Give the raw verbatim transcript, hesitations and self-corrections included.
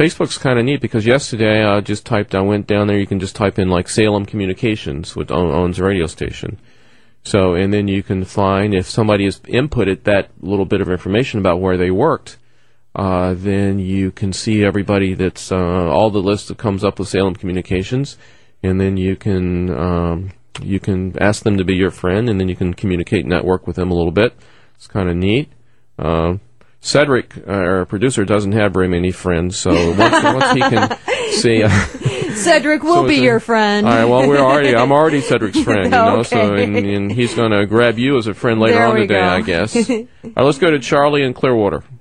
Facebook's kind of neat because yesterday I just typed, I went down there, you can just type in like Salem Communications, which owns a radio station. So, and then you can find if somebody has inputted that little bit of information about where they worked, uh, then you can see everybody that's, uh, all the list that comes up with Salem Communications, and then you can, um, you can ask them to be your friend, and then you can communicate and network with them a little bit. It's kind of neat. Uh, Cedric, uh, our producer, doesn't have very many friends, so once, once he can see... Uh, Cedric will so be a, your friend. All right, well, we're already, I'm already Cedric's friend, you know, okay. so, and, and he's going to grab you as a friend later there on we today, go. I guess. All right, let's go to Charlie in Clearwater.